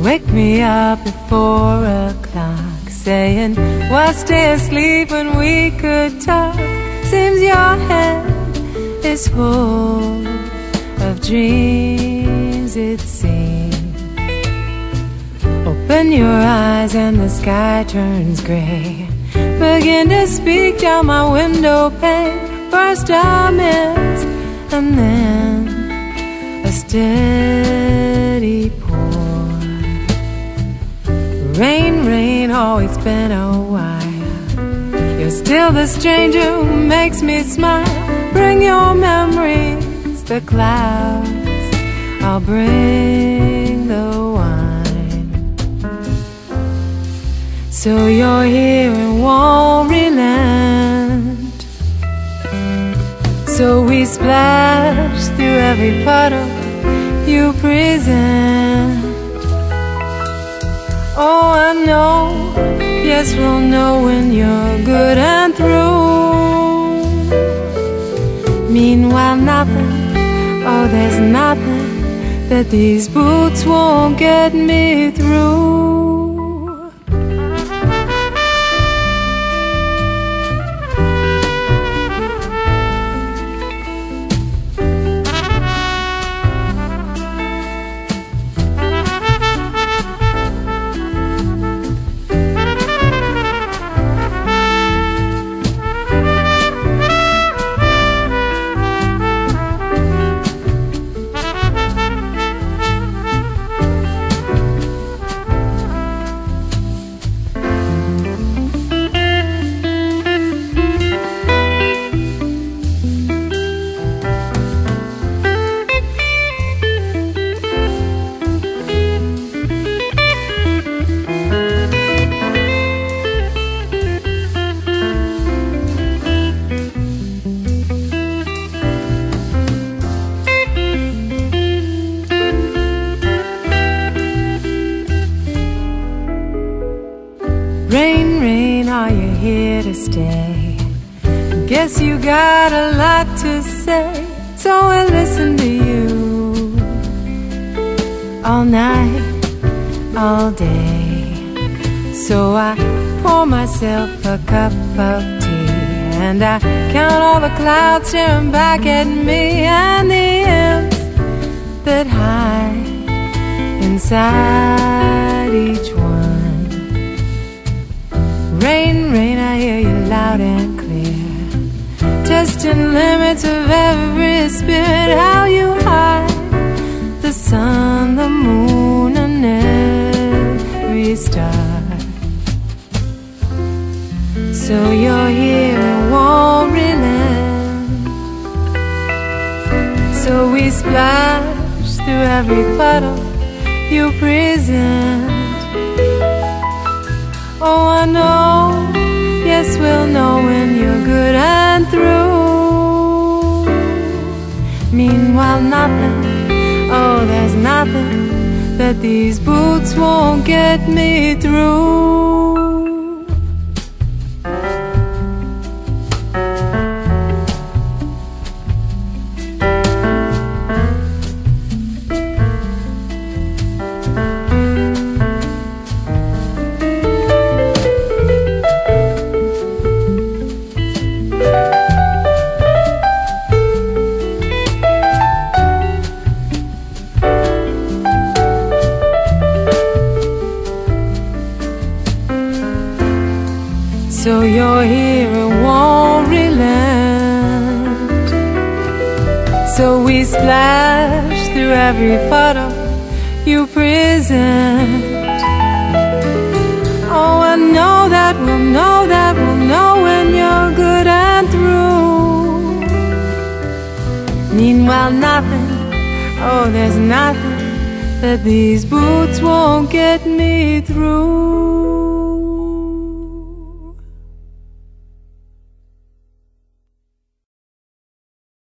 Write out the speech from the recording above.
wake me up at 4 o'clock, saying, why stay asleep when we could talk? Seems your head is full of dreams, it seems. Open your eyes and the sky turns gray. Begin to speak down my window pane. First a mist and then a steady pour. Rain, rain, always been a while. You're still the stranger who makes me smile. Bring your memories, the clouds, I'll bring the wine. So you're here and won't relent. So we splash through every puddle you present. Oh, I know, yes, we'll know when you're good and through. Meanwhile, nothing, oh, there's nothing that these boots won't get me through. Rain, rain, are you here to stay? Guess you got a lot to say, so I listen to you all night, all day. So I pour myself a cup of tea, and I count all the clouds staring back at me, and the imps that hide inside each one. Rain, rain, I hear you loud and clear, testing limits of every spirit. How you hide the sun, the moon, and every star. So you're here and won't relent. So we splash through every puddle you present. Oh, I know, yes, we'll know when you're good and through. Meanwhile, nothing, oh, there's nothing that these boots won't get me through. So you're here and won't relent. So we splash through every puddle you present. Oh, I know that we'll know that we'll know when you're good and through. Meanwhile, nothing, oh, there's nothing that these boots won't get me through.